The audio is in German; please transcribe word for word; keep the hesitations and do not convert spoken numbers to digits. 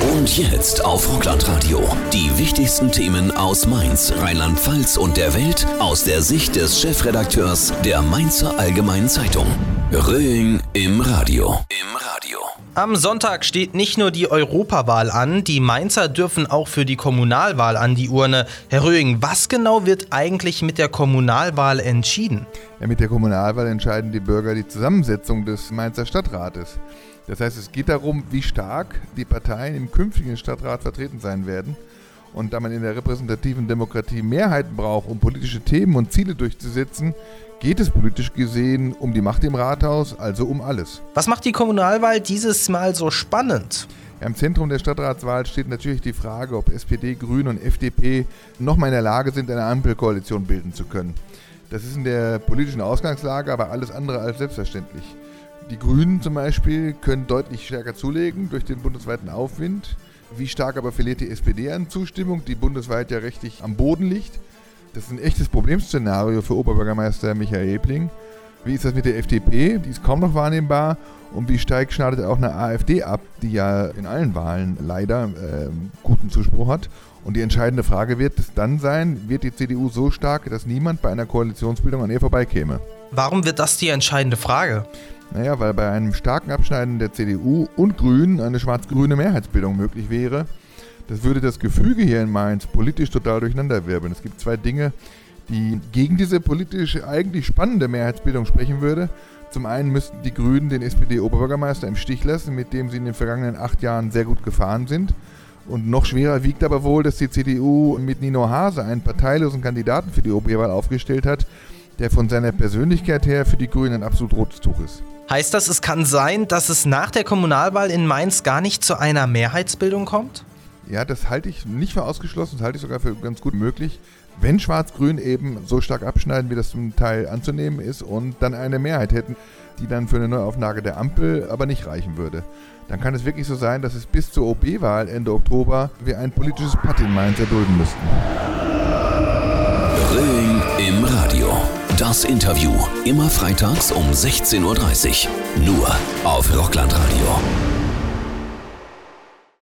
Und jetzt auf Rockland-Radio. Die wichtigsten Themen aus Mainz, Rheinland-Pfalz und der Welt aus der Sicht des Chefredakteurs der Mainzer Allgemeinen Zeitung. Röing im Radio. Im Radio. Am Sonntag steht nicht nur die Europawahl an, die Mainzer dürfen auch für die Kommunalwahl an die Urne. Herr Röing, was genau wird eigentlich mit der Kommunalwahl entschieden? Ja, mit der Kommunalwahl entscheiden die Bürger die Zusammensetzung des Mainzer Stadtrates. Das heißt, es geht darum, wie stark die Parteien im künftigen Stadtrat vertreten sein werden. Und da man in der repräsentativen Demokratie Mehrheiten braucht, um politische Themen und Ziele durchzusetzen, geht es politisch gesehen um die Macht im Rathaus, also um alles. Was macht die Kommunalwahl dieses Mal so spannend? Ja, im Zentrum der Stadtratswahl steht natürlich die Frage, ob S P D, Grüne und F D P nochmal in der Lage sind, eine Ampelkoalition bilden zu können. Das ist in der politischen Ausgangslage aber alles andere als selbstverständlich. Die Grünen zum Beispiel können deutlich stärker zulegen durch den bundesweiten Aufwind. Wie stark aber verliert die S P D an Zustimmung, die bundesweit ja rechtlich am Boden liegt? Das ist ein echtes Problemszenario für Oberbürgermeister Michael Ebling. Wie ist das mit der F D P? Die ist kaum noch wahrnehmbar. Und wie stark schneidet auch eine AfD ab, die ja in allen Wahlen leider äh, guten Zuspruch hat? Und die entscheidende Frage wird es dann sein, wird die C D U so stark, dass niemand bei einer Koalitionsbildung an ihr vorbeikäme? Warum wird das die entscheidende Frage? Naja, weil bei einem starken Abschneiden der C D U und Grünen eine schwarz-grüne Mehrheitsbildung möglich wäre. Das würde das Gefüge hier in Mainz politisch total durcheinanderwirbeln. Es gibt zwei Dinge, die gegen diese politisch eigentlich spannende Mehrheitsbildung sprechen würde. Zum einen müssten die Grünen den S P D-Oberbürgermeister im Stich lassen, mit dem sie in den vergangenen acht Jahren sehr gut gefahren sind. Und noch schwerer wiegt aber wohl, dass die C D U mit Nino Hase einen parteilosen Kandidaten für die O B-Wahl aufgestellt hat, der von seiner Persönlichkeit her für die Grünen ein absolut rotes Tuch ist. Heißt das, es kann sein, dass es nach der Kommunalwahl in Mainz gar nicht zu einer Mehrheitsbildung kommt? Ja, das halte ich nicht für ausgeschlossen, das halte ich sogar für ganz gut möglich, wenn Schwarz-Grün eben so stark abschneiden, wie das zum Teil anzunehmen ist und dann eine Mehrheit hätten, die dann für eine Neuauflage der Ampel aber nicht reichen würde. Dann kann es wirklich so sein, dass es bis zur O B-Wahl Ende Oktober wir ein politisches Patt in Mainz erdulden müssten. Röing im Radio. Das Interview immer freitags um sechzehn Uhr dreißig. Nur auf Rockland Radio.